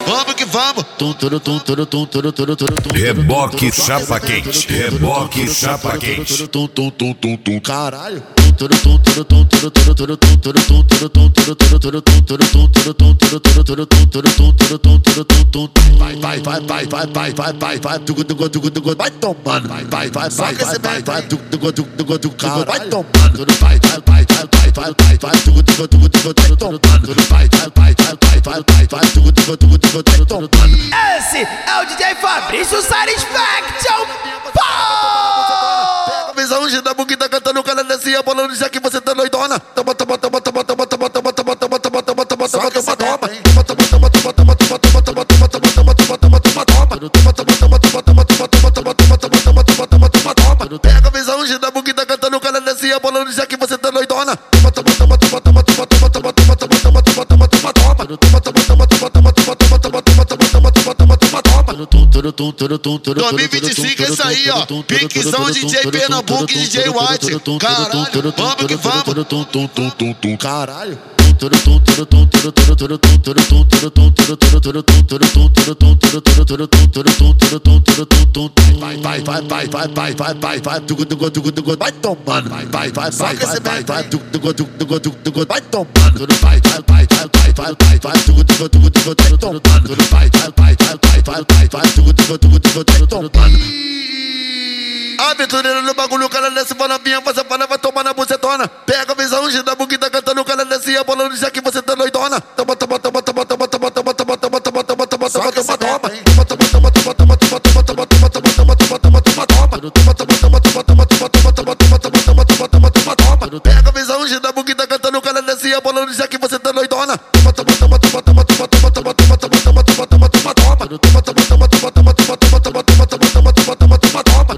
vamos que vamos. Reboque chapa quente, reboque chapa quente. Caralho. Vai tomando, vai tomando, Esse é o DJ Fabrício Satisfaction. Pega a visão, gira a buguida cantando, o cara desce a bola, já que você tá doidona. Toma, toma, toma, toma, toma, toma, toma, toma, toma, toma, toma, toma, toma, toma, toma, toma. Pega a visão, gira a buguida cantando, o cara desce a bola, já que você tá doidona. Toma, toma, toma, toma, toma, toma, toma, toma, toma, toma, toma, toma, toma, toma, toma. 2025 é isso aí, ó. Piquezão, DJ Pernambuco e DJ White. Caralho, vamos que vamos. Caralho. Vai tomando, vai aventureiro no bagulho, o cara desce, fala minha, você fala, vai tomar na bucetona. Pega a visão, gira a buguida cantando, o cara desce a bola, já que você tá doidona. Toma, toma, toma, toma, toma, toma, toma, toma, toma, toma, toma, toma, toma, toma, toma. Pega a visão, gira a buguida cantando, o cara desce a bola, já que você tá doidona. Toma, toma, toma, toma, toma, toma, toma, toma, toma, toma, toma, toma, toma, toma, toma.